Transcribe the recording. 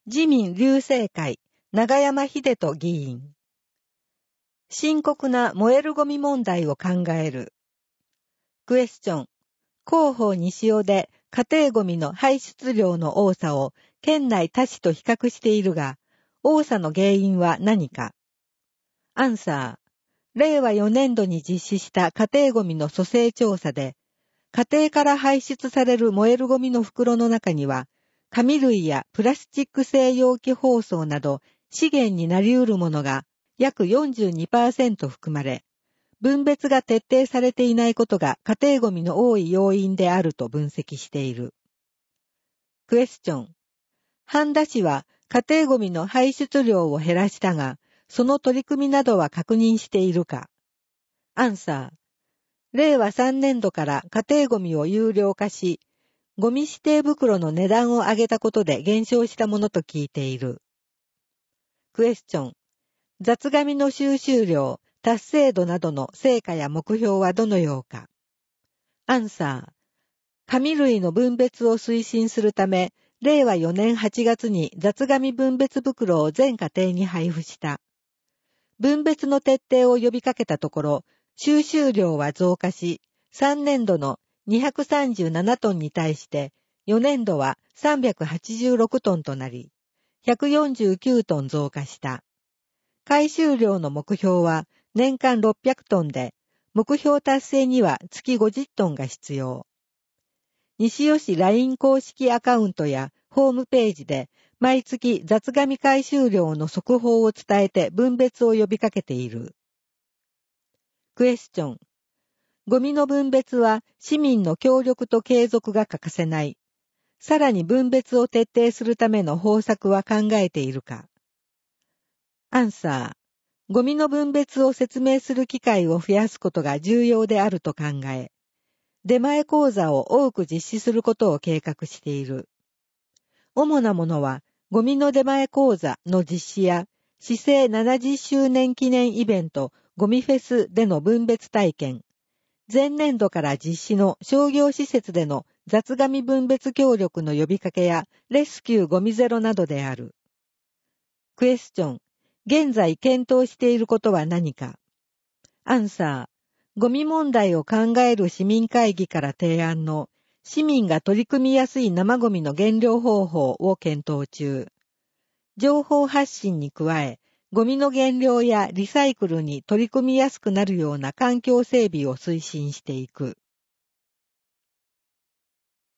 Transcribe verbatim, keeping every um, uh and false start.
自民郵政会、永山秀人議員。深刻な燃えるゴミ問題を考える。クエスチョン。広報西尾で家庭ゴミの排出量の多さを県内他市と比較しているが、多さの原因は何か。アンサー。れいわよねんどに実施した家庭ゴミの組成調査で、家庭から排出される燃えるゴミの袋の中には、紙類やプラスチック製容器包装など資源になり得るものが約 よんじゅうにパーセント 含まれ、分別が徹底されていないことが家庭ゴミの多い要因であると分析している。クエスチョン。半田市は家庭ゴミの排出量を減らしたが、その取り組みなどは確認しているか。アンサー。れいわさんねんどから家庭ゴミを有料化し、ゴミ指定袋の値段を上げたことで減少したものと聞いている。クエスチョン。雑紙の収集量、達成度などの成果や目標はどのようか。アンサー。紙類の分別を推進するため、れいわよねんはちがつに雑紙分別袋を全家庭に配布した。分別の徹底を呼びかけたところ、収集量は増加し、さんねんどのにひゃくさんじゅうななトンに対して、よねんどはさんびゃくはちじゅうろくトンとなり、ひゃくよんじゅうきゅうトン増加した。回収量の目標は年間ろっぴゃくトンで、目標達成には月ごじゅっトンが必要。西尾市 ライン 公式アカウントやホームページで、毎月雑紙回収量の速報を伝えて分別を呼びかけている。クエスチョン。ゴミの分別は市民の協力と継続が欠かせない。さらに分別を徹底するための方策は考えているか。アンサー。ゴミの分別を説明する機会を増やすことが重要であると考え、出前講座を多く実施することを計画している。主なものは、ゴミの出前講座の実施や、市政ななじゅっしゅうねん記念イベントゴミフェスでの分別体験、前年度から実施の商業施設での雑紙分別協力の呼びかけやレスキューゴミゼロなどである。クエスチョン。現在検討していることは何か。アンサー。ゴミ問題を考える市民会議から提案の市民が取り組みやすい生ゴミの減量方法を検討中。情報発信に加え、ゴミの減量やリサイクルに取り組みやすくなるような環境整備を推進していく。